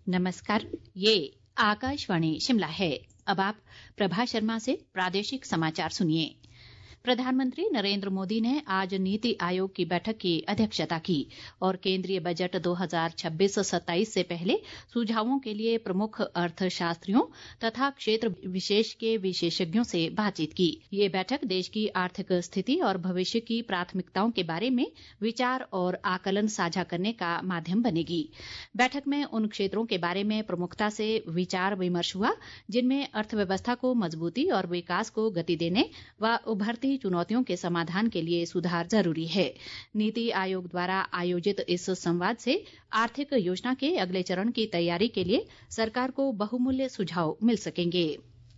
नमस्कार, ये आकाशवाणी शिमला है। अब आप प्रभा शर्मा से प्रादेशिक समाचार सुनिए। प्रधानमंत्री नरेंद्र मोदी ने आज नीति आयोग की बैठक की अध्यक्षता की और केंद्रीय बजट 2026-27 से पहले सुझावों के लिए प्रमुख अर्थशास्त्रियों तथा क्षेत्र विशेष के विशेषज्ञों से बातचीत की। ये बैठक देश की आर्थिक स्थिति और भविष्य की प्राथमिकताओं के बारे में विचार और आकलन साझा करने का माध्यम बनेगी। बैठक में उन क्षेत्रों के बारे में प्रमुखता से विचार विमर्श हुआ जिनमें अर्थव्यवस्था को मजबूती और विकास को गति देने व उभरती चुनौतियों के समाधान के लिए सुधार जरूरी है। नीति आयोग द्वारा आयोजित इस संवाद से आर्थिक योजना के अगले चरण की तैयारी के लिए सरकार को बहुमूल्य सुझाव मिल सकेंगे।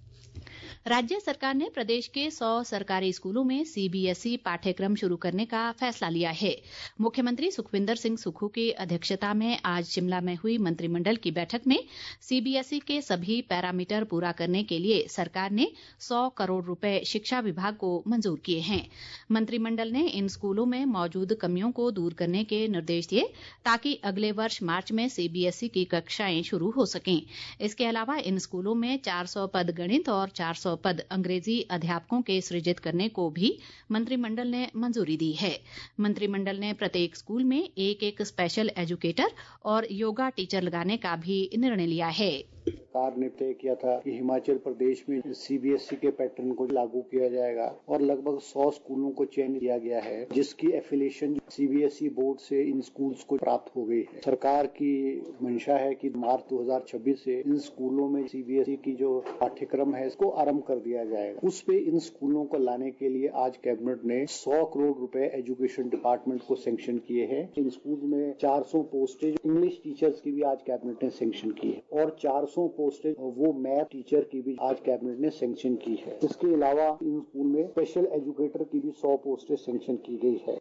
राज्य सरकार ने प्रदेश के 100 सरकारी स्कूलों में सीबीएसई पाठ्यक्रम शुरू करने का फैसला लिया है। मुख्यमंत्री सुखविंदर सिंह सुक्खू की अध्यक्षता में आज शिमला में हुई मंत्रिमंडल की बैठक में सीबीएसई के सभी पैरामीटर पूरा करने के लिए सरकार ने 100 करोड़ रुपए शिक्षा विभाग को मंजूर किए हैं। मंत्रिमंडल ने इन स्कूलों में मौजूद कमियों को दूर करने के निर्देश दिए ताकि अगले वर्ष मार्च में सीबीएसई की कक्षाएं शुरू हो सकें। इसके अलावा इन स्कूलों में 400 पद गणित और 400 पद अंग्रेजी अध्यापकों के सृजित करने को भी मंत्रिमंडल ने मंजूरी दी है। मंत्रिमंडल ने प्रत्येक स्कूल में एक स्पेशल एजुकेटर और योगा टीचर लगाने का भी निर्णय लिया है। सरकार ने तय किया था कि हिमाचल प्रदेश में सीबीएसई के पैटर्न को लागू किया जाएगा और लगभग 100 स्कूलों को चयन किया गया है जिसकी एफिलिएशन सीबीएसई बोर्ड से इन स्कूल्स को प्राप्त हो गई है। सरकार की मंशा है कि मार्च 2026 से इन स्कूलों में सीबीएसई की जो पाठ्यक्रम है इसको आरंभ कर दिया जाएगा। उस पे इन स्कूलों को लाने के लिए आज कैबिनेट ने 100 करोड़ रुपए एजुकेशन डिपार्टमेंट को सैंक्शन किए हैं। इन स्कूल में 400 पोस्टेज इंग्लिश टीचर्स की भी आज कैबिनेट ने सैंक्शन की है और 400 पोस्टेज वो मैथ टीचर की भी आज कैबिनेट ने सैंक्शन की है। इसके अलावा इन स्कूल में स्पेशल एजुकेटर की भी 100 पोस्टेज सैंक्शन की गई है।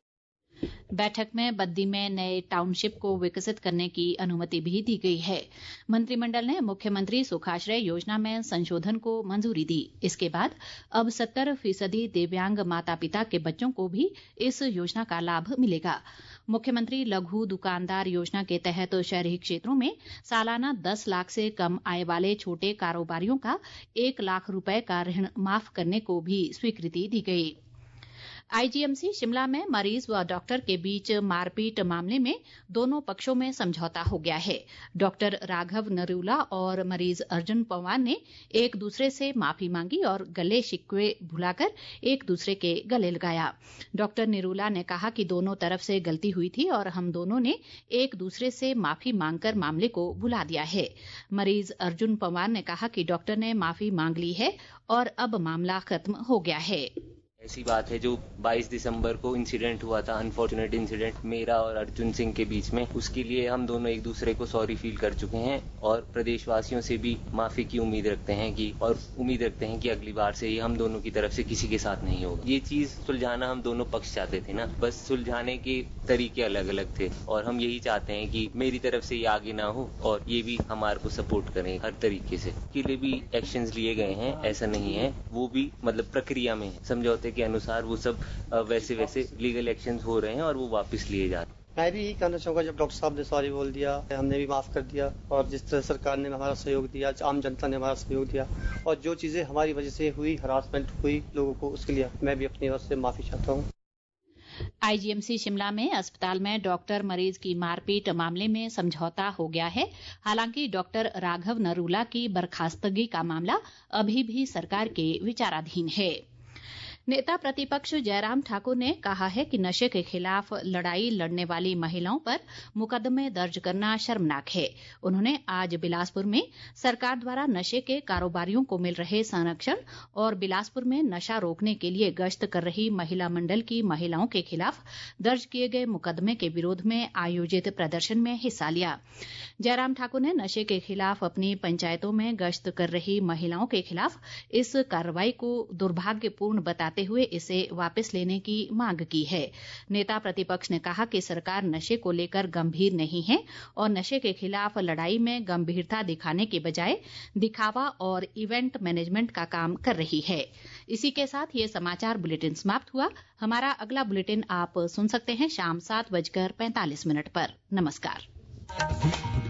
बैठक में बद्दी में नए टाउनशिप को विकसित करने की अनुमति भी दी गई है। मंत्रिमंडल ने मुख्यमंत्री सुखाश्रय योजना में संशोधन को मंजूरी दी। इसके बाद अब 70% दिव्यांग माता पिता के बच्चों को भी इस योजना का लाभ मिलेगा। मुख्यमंत्री लघु दुकानदार योजना के तहत शहरी क्षेत्रों में सालाना 10 लाख से कम आय वाले छोटे कारोबारियों का 1 लाख रुपए का ऋण माफ करने को भी स्वीकृति दी गई। आईजीएमसी शिमला में मरीज व डॉक्टर के बीच मारपीट मामले में दोनों पक्षों में समझौता हो गया है। डॉक्टर राघव नरूला और मरीज अर्जुन पंवार ने एक दूसरे से माफी मांगी और गले शिकवे भुलाकर एक दूसरे के गले लगाया। डॉक्टर नरूला ने कहा कि दोनों तरफ से गलती हुई थी और हम दोनों ने एक दूसरे से माफी मांगकर मामले को भुला दिया है। मरीज अर्जुन पंवार ने कहा कि डॉक्टर ने माफी मांग ली है और अब मामला खत्म हो गया है। ऐसी बात है जो 22 दिसंबर को इंसिडेंट हुआ था, अनफॉर्चुनेट इंसिडेंट मेरा और अर्जुन सिंह के बीच में, उसके लिए हम दोनों एक दूसरे को सॉरी फील कर चुके हैं और प्रदेशवासियों से भी माफी की उम्मीद रखते हैं कि अगली बार से ये हम दोनों की तरफ से किसी के साथ नहीं होगा। ये चीज सुलझाना हम दोनों पक्ष चाहते थे ना, बस सुलझाने के तरीके अलग अलग थे और हम यही चाहते हैं कि मेरी तरफ से ये आगे ना हो और ये भी हमारे को सपोर्ट करें हर तरीके से। के लिए भी एक्शंस लिए गए हैं, ऐसा नहीं है, वो भी मतलब प्रक्रिया में है। समझौते के अनुसार वो सब वैसे लीगल एक्शंस हो रहे हैं और वो वापस लिए जा रहे हैं। मैं भी यही कहना चाहूँगा, जब डॉक्टर साहब ने सॉरी बोल दिया, हमने भी माफ कर दिया और जिस तरह सरकार ने हमारा सहयोग दिया, आम जनता ने हमारा सहयोग दिया और जो चीजें हमारी वजह से हुई, हरासमेंट हुई लोगों को, उसके लिए मैं भी अपनी ओर से माफी चाहता हूँ। आईजीएमसी शिमला में अस्पताल में डॉक्टर मरीज की मारपीट मामले में समझौता हो गया है। हालांकि डॉक्टर राघव नरूला की बर्खास्तगी का मामला अभी भी सरकार के विचाराधीन है। नेता प्रतिपक्ष जयराम ठाकुर ने कहा है कि नशे के खिलाफ लड़ाई लड़ने वाली महिलाओं पर मुकदमे दर्ज करना शर्मनाक है। उन्होंने आज बिलासपुर में सरकार द्वारा नशे के कारोबारियों को मिल रहे संरक्षण और बिलासपुर में नशा रोकने के लिए गश्त कर रही महिला मंडल की महिलाओं के खिलाफ दर्ज किए गए मुकदमे के विरोध में आयोजित प्रदर्शन में हिस्सा लिया। जयराम ठाकुर ने नशे के खिलाफ अपनी पंचायतों में गश्त कर रही महिलाओं के खिलाफ इस कार्रवाई को दुर्भाग्यपूर्ण बताते हुए इसे वापस लेने की मांग की है। नेता प्रतिपक्ष ने कहा कि सरकार नशे को लेकर गंभीर नहीं है और नशे के खिलाफ लड़ाई में गंभीरता दिखाने के बजाय दिखावा और इवेंट मैनेजमेंट का काम कर रही है। इसी के साथ ये समाचार बुलेटिन समाप्त हुआ। हमारा अगला बुलेटिन आप सुन सकते हैं शाम 7:45 पर। नमस्कार।